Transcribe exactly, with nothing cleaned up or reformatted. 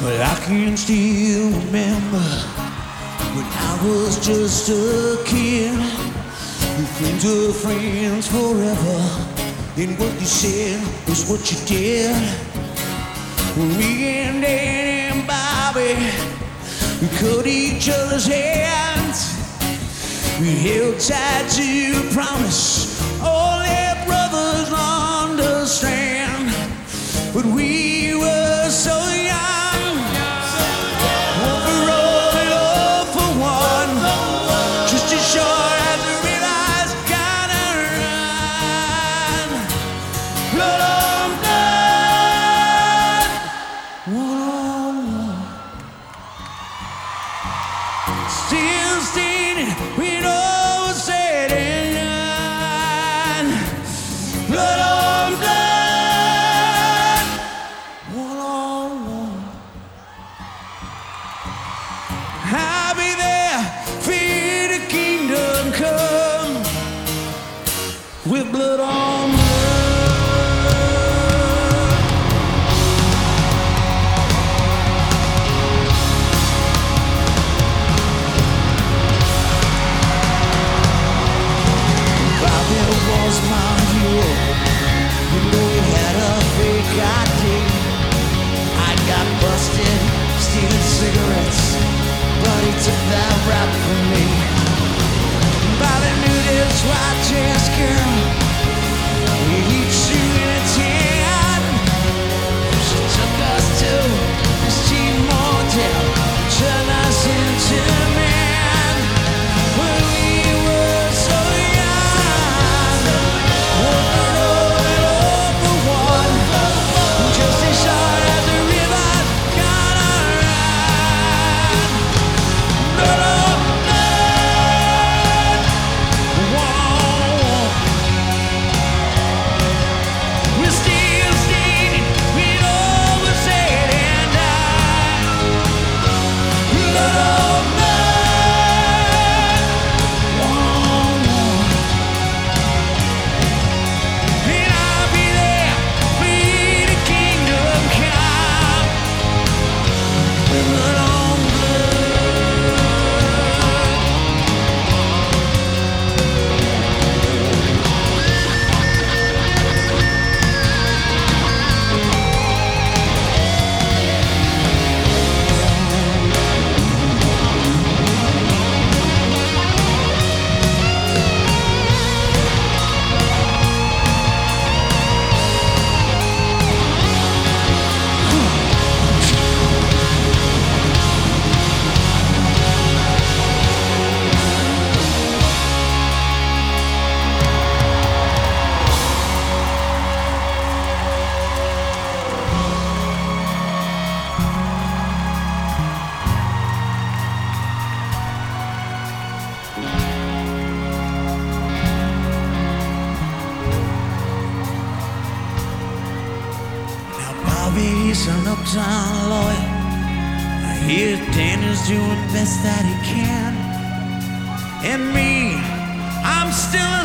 But I can still remember when I was just a kid. Your friends were friends forever, and what you said was what you did. Me and Dan and Bobby, we cut each other's hands. We held tight to a promise only brothers understand. But we were so young, one for all and all for one, just as sure as we realized gotta run. Blood on blood, one on one, still standing when all was said and done. Blood on blood, one on one. I'll be there for the kingdom come with blood on blood. Bobby was my hero. You know he had a fake I D. I got busted stealing cigarettes, but he took that rap from me. Bobby knew this white dress girl, each shoe in a tan. She took us to this cheap motel, turned us into men. When we were so young, one for all and all for one, just as short as the river gotta run. Blood on blood, whoa. We're still standing when all was said and done. Blood on blood, whoa. And I'll be there for the kingdom come. Blood on blood. Now Bobby's an uptown lawyer. I hear Dan is doing best that he can. And me, I'm still a